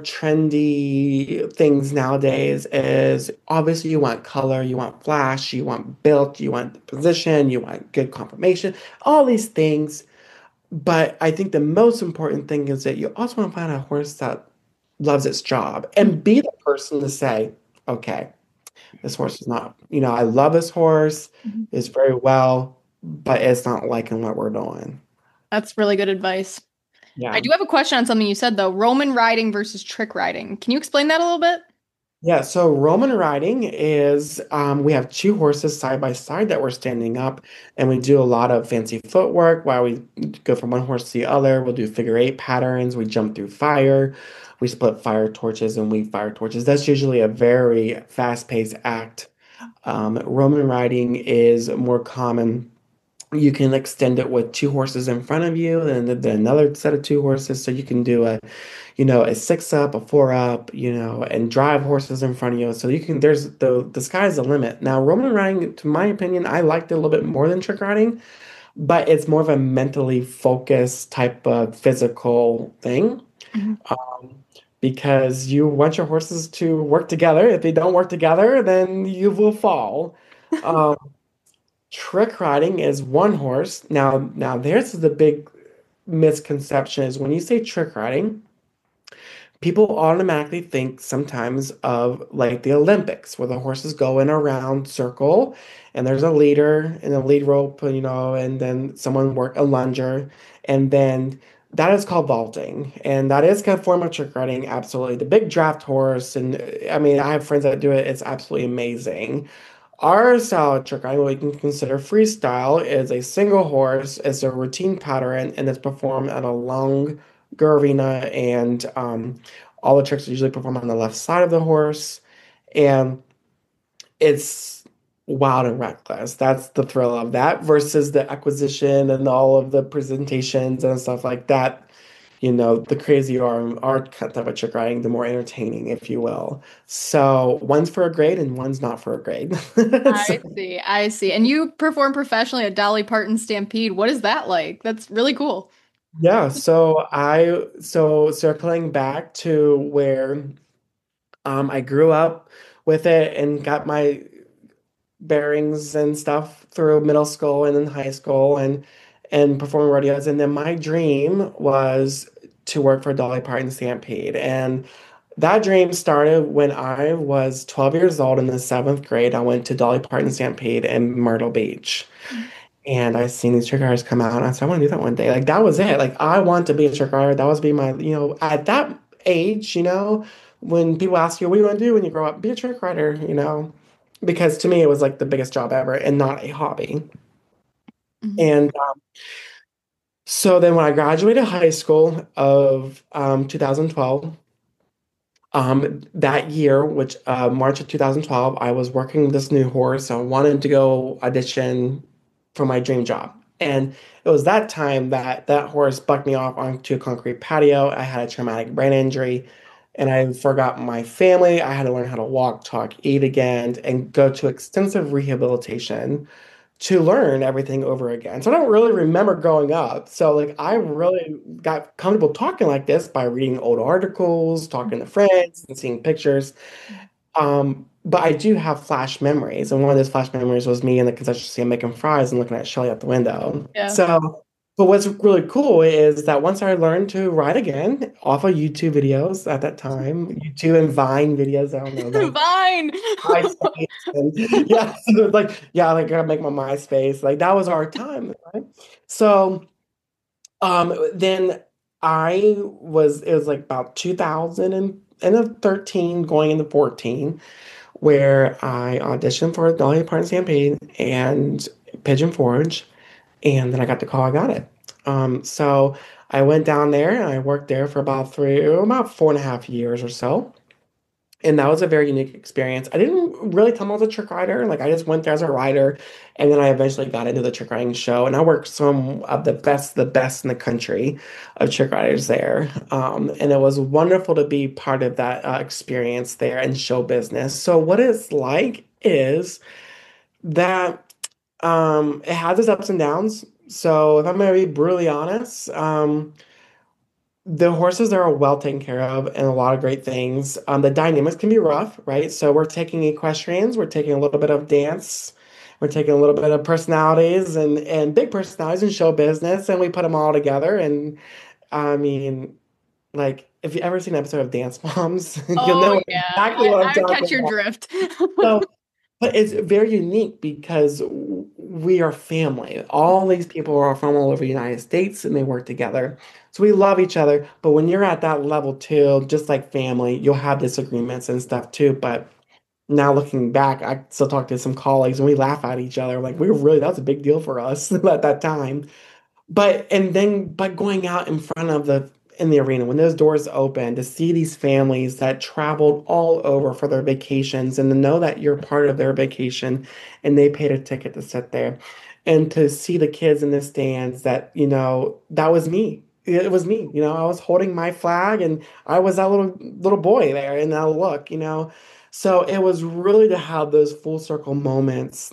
Speaker 8: trendy things nowadays is obviously you want color, you want flash, you want built, you want position, you want good confirmation, all these things. But I think the most important thing is that you also want to find a horse that loves its job and be the person to say, okay, this horse is not, you know, I love this horse, it's very well, but it's not liking what we're doing.
Speaker 5: That's really good advice.
Speaker 8: Yeah.
Speaker 5: I do have a question on something you said, though. Roman riding versus trick riding. Can you explain that a little bit?
Speaker 8: Yeah, so Roman riding is um, we have two horses side by side that we're standing up, and we do a lot of fancy footwork while we go from one horse to the other. We'll do figure eight patterns. We jump through fire. We split fire torches and weave fire torches. That's usually a very fast-paced act. Um, Roman riding is more common. You can extend it with two horses in front of you and then another set of two horses. So you can do a, you know, a six up, a four up, you know, and drive horses in front of you. So you can, there's the, the sky's the limit. Now, Roman riding, to my opinion, I liked it a little bit more than trick riding, but it's more of a mentally focused type of physical thing. Mm-hmm. Um, because you want your horses to work together. If they don't work together, then you will fall. Um, Trick riding is one horse. Now, now there's the big misconception is when you say trick riding, people automatically think sometimes of like the Olympics, where the horses go in a round circle and there's a leader and a lead rope, you know, and then someone work a lunger, and then that is called vaulting, and that is a form of trick riding. Absolutely, the big draft horse, and I mean, I have friends that do it. It's absolutely amazing. Our style of trick riding, what we can consider freestyle, is a single horse, it's a routine pattern, and it's performed at a long arena, and um, all the tricks are usually performed on the left side of the horse, and it's wild and reckless. That's the thrill of that versus the acquisition and all of the presentations and stuff like that. You know, the crazier art type of trick riding, the more entertaining, if you will. So one's for a grade and one's not for a grade.
Speaker 5: I see. I see. And you perform professionally at Dolly Parton Stampede. What is that like? That's really cool.
Speaker 8: Yeah. So I, so circling back to where um, I grew up with it and got my bearings and stuff through middle school and then high school and and performing rodeos. And then my dream was to work for Dolly Parton Stampede. And that dream started when I was twelve years old in the seventh grade. I went to Dolly Parton Stampede in Myrtle Beach. Mm-hmm. And I seen these trick riders come out and I said, I want to do that one day. Like that was it. Like I want to be a trick rider. That was be my, you know, at that age, you know, when people ask you, what do you want to do when you grow up? Be a trick rider, you know, because to me it was like the biggest job ever and not a hobby. Mm-hmm. And um, so then when I graduated high school of um, two thousand twelve, um, that year, which uh, March of two thousand twelve, I was working with this new horse. I wanted to go audition for my dream job. And it was that time that that horse bucked me off onto a concrete patio. I had a traumatic brain injury and I forgot my family. I had to learn how to walk, talk, eat again, and go to extensive rehabilitation to learn everything over again. So I don't really remember growing up. So like I really got comfortable talking like this by reading old articles, talking to friends, and seeing pictures. Um, but I do have flash memories. And one of those flash memories was me in the concession stand making fries and looking at Shelly out the window. Yeah. So but what's really cool is that once I learned to ride again off of YouTube videos at that time, YouTube and Vine videos, I don't know. Like,
Speaker 5: Vine!
Speaker 8: and, yeah, so like, yeah, like I gotta make my MySpace. Like that was our time, right? So um, then I was it was like about two thousand and end of thirteen going into fourteen where I auditioned for Dolly Parton Stampede and Pigeon Forge, and then I got the call, I got it. Um, so I went down there and I worked there for about three, about four and a half years or so. And that was a very unique experience. I didn't really come as a trick writer. Like I just went there as a writer, and then I eventually got into the trick writing show. And I worked some of the best, the best in the country of trick writers there. Um, and it was wonderful to be part of that uh, experience there in show business. So what it's like is that um, it has its ups and downs. So if I'm going to be brutally honest, um, the horses there are well taken care of and a lot of great things. Um, the dynamics can be rough, right? So we're taking equestrians, we're taking a little bit of dance, we're taking a little bit of personalities and and big personalities in show business, and we put them all together. And I mean, like if you ever seen an episode of Dance Moms, you'll
Speaker 5: Oh
Speaker 8: know
Speaker 5: yeah,
Speaker 8: exactly what I'm
Speaker 5: I, I
Speaker 8: talking
Speaker 5: catch your
Speaker 8: about.
Speaker 5: drift.
Speaker 8: So, but it's very unique because we are family. All these people are from all over the United States and they work together. So we love each other. But when you're at that level too, just like family, you'll have disagreements and stuff too. But now looking back, I still talk to some colleagues and we laugh at each other. Like we were really, that was a big deal for us at that time. But and then but going out in front of the in the arena when those doors open to see these families that traveled all over for their vacations and to know that you're part of their vacation and they paid a ticket to sit there and to see the kids in the stands that you know that was me. It was me, you know, I was holding my flag and I was that little little boy there in that look, you know. So it was really to have those full circle moments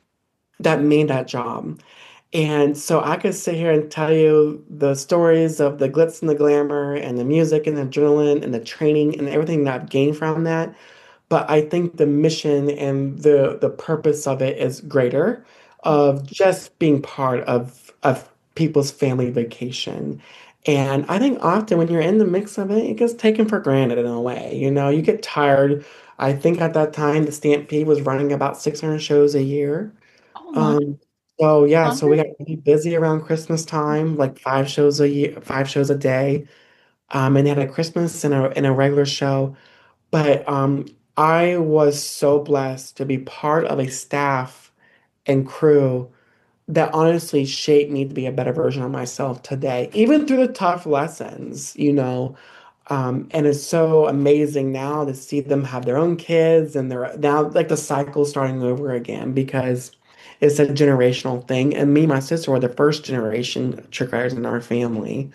Speaker 8: that made that job. And so I could sit here and tell you the stories of the glitz and the glamour and the music and the adrenaline and the training and everything that I've gained from that. But I think the mission and the the purpose of it is greater of just being part of of people's family vacation. And I think often when you're in the mix of it, it gets taken for granted in a way. You know, you get tired. I think at that time the Stampede was running about six hundred shows a year.
Speaker 5: Oh my,
Speaker 8: Um, so yeah, so we
Speaker 5: hundred.
Speaker 8: got really busy around Christmas time, like five shows a year, five shows a day. Um, and they had a Christmas and a and a regular show. But um, I was so blessed to be part of a staff and crew that honestly shaped me to be a better version of myself today, even through the tough lessons, you know. Um, and it's so amazing now to see them have their own kids and they're now like the cycle starting over again because it's a generational thing. And me and my sister were the first generation trick riders in our family.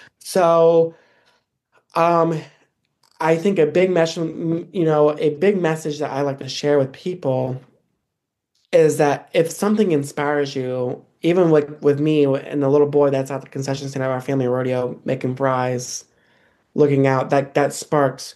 Speaker 8: So um, I think a big message, you know, a big message that I like to share with people is that if something inspires you, even like with me and the little boy that's at the concession stand at our family rodeo making fries, looking out, that that sparks,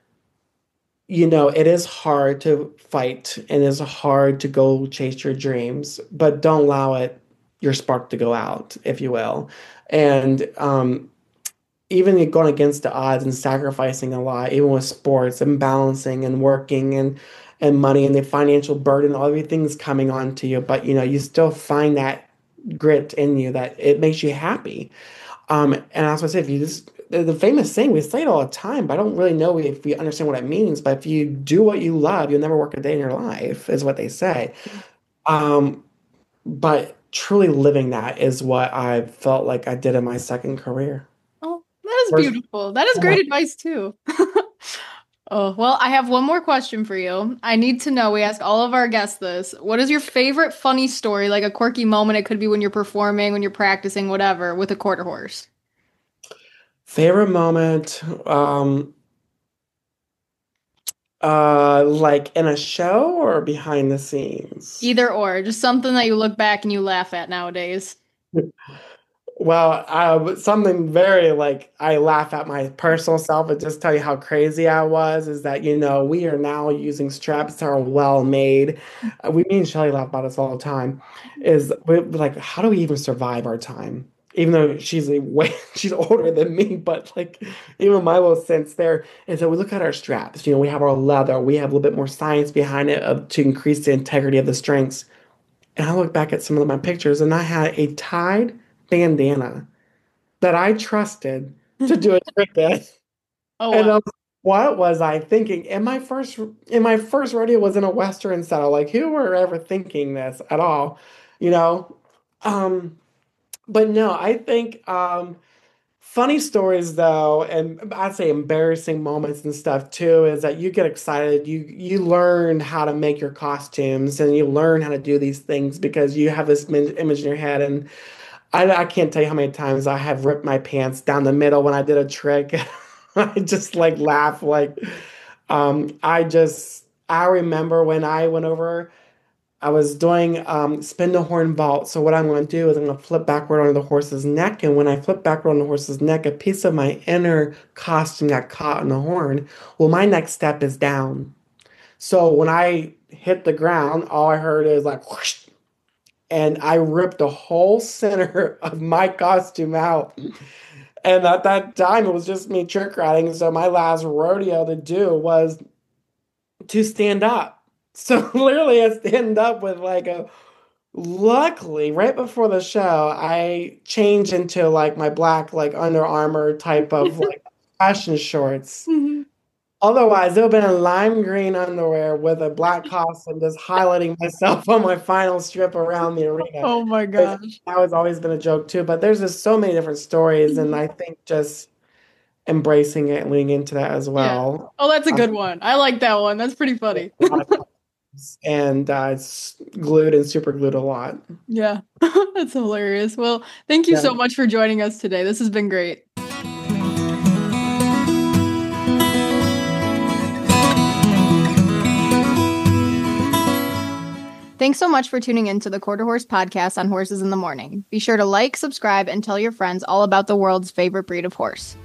Speaker 8: you know, it is hard to fight and it's hard to go chase your dreams, but don't allow it your spark to go out, if you will. And um, even going against the odds and sacrificing a lot, even with sports and balancing and working and and money and the financial burden, all everything's coming on to you, but you know, you still find that grit in you that it makes you happy. Um, and as I said, if you just the, the famous saying, we say it all the time, but I don't really know if we understand what it means. But if you do what you love, you'll never work a day in your life, is what they say. Um, but truly living that is what I felt like I did in my second career.
Speaker 5: Oh, that is
Speaker 8: First,
Speaker 5: beautiful. That is great advice too. Oh, well, I have one more question for you. I need to know, we ask all of our guests this. What is your favorite funny story, like a quirky moment? It could be when you're performing, when you're practicing, whatever, with a quarter horse.
Speaker 8: favorite moment, um, uh, like in a show or behind the scenes?
Speaker 5: Either or, just something that you look back and you laugh at nowadays.
Speaker 8: Well, uh, something very like I laugh at my personal self and just tell you how crazy I was is that, you know, we are now using straps that are well made. Uh, we, me and Shelly laugh about this all the time. Is we're like, how do we even survive our time? Even though she's a way she's older than me, but like even my little sense there is that we look at our straps. You know, we have our leather, we have a little bit more science behind it of, to increase the integrity of the strings. And I look back at some of my pictures and I had a tied bandana that I trusted to do a trick this.
Speaker 5: Oh,
Speaker 8: And
Speaker 5: wow.
Speaker 8: um, what was I thinking? In my first in my first rodeo was in a Western setting. Like, who were ever thinking this at all? You know? Um, but no, I think um funny stories though, and I'd say embarrassing moments and stuff too, is that you get excited. You you learn how to make your costumes and you learn how to do these things because you have this min- image in your head. And I, I can't tell you how many times I have ripped my pants down the middle when I did a trick. I just like laugh like um I just I remember when I went over I was doing um spin the horn vault. So what I'm going to do is I'm going to flip backward on the horse's neck, and when I flip backward on the horse's neck, a piece of my inner costume got caught in the horn. Well, my next step is down. So when I hit the ground, all I heard is like whoosh, and I ripped the whole center of my costume out. And at that time, it was just me trick riding. So my last rodeo to do was to stand up. So literally, I stand up with like a. Luckily, right before the show, I changed into like my black like Under Armour type of like fashion shorts. Otherwise, it would have been a lime green underwear with a black costume, just highlighting myself on my final strip around the arena.
Speaker 5: Oh my gosh.
Speaker 8: That was always been a joke too. But there's just so many different stories, and I think just embracing it and leaning into that as well.
Speaker 5: Oh, that's a good one. I like that one. That's pretty funny.
Speaker 8: And uh, it's glued and super glued a lot.
Speaker 5: Yeah, that's hilarious. Well, thank you
Speaker 8: Yeah.
Speaker 5: so much for joining us today. This has been great. Thanks so much for tuning in to the Quarter Horse podcast on Horses in the Morning. Be sure to like, subscribe, and tell your friends all about the world's favorite breed of horse.